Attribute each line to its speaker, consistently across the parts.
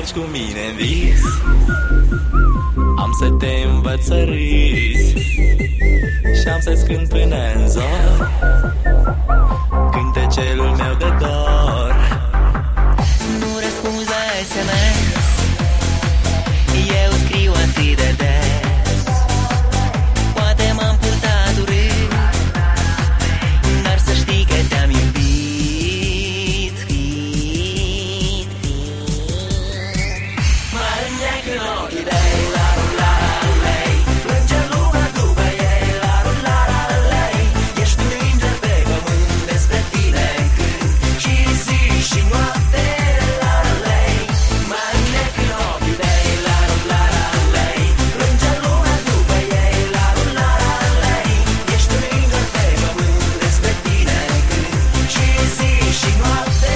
Speaker 1: mergi cu mine în vis. Am să te învăț să râzi și am să-ți cânt până în zor cântecelul meu de dor.
Speaker 2: Nu răspunzi la SMS, eu scriu atât de des. Poate m-am purtat urât, dar să știi că te-am iubit. Mă înneac în ochii tăi, la la lei, plânge lumea după ei, la la lei. Ești un înger pe pământ, despre tine cânt și zi și noapte, la lei. Mă înneac în ochii tăi, la la lei, plânge lumea după ei, la la lei. Ești un înger pe pământ, despre tine cânt și zi și noapte.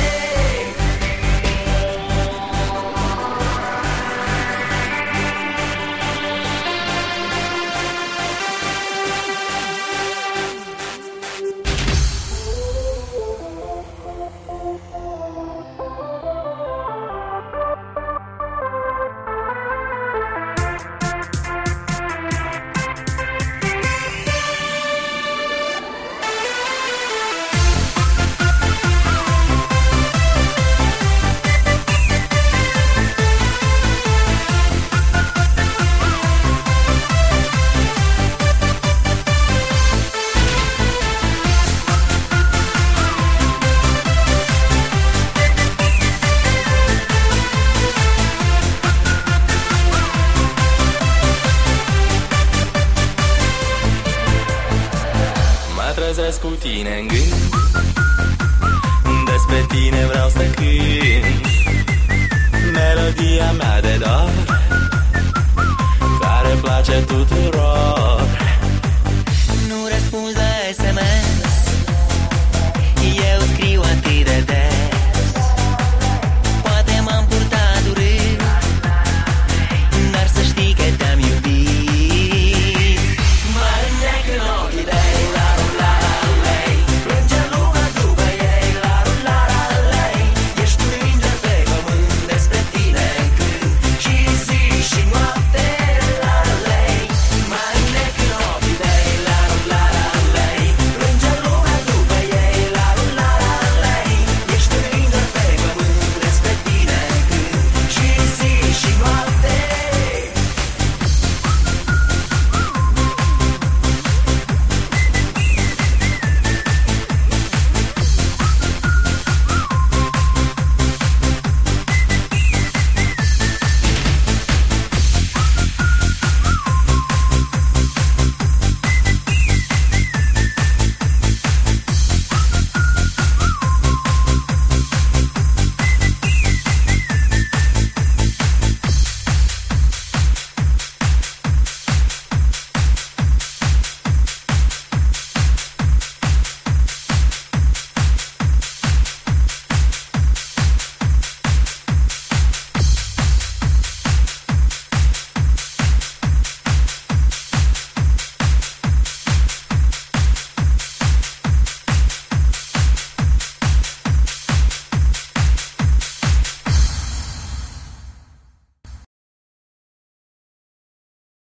Speaker 1: Mă trezesc cu tine în gând, despre tine vreau să cânt melodia mea de dor, care place tuturor.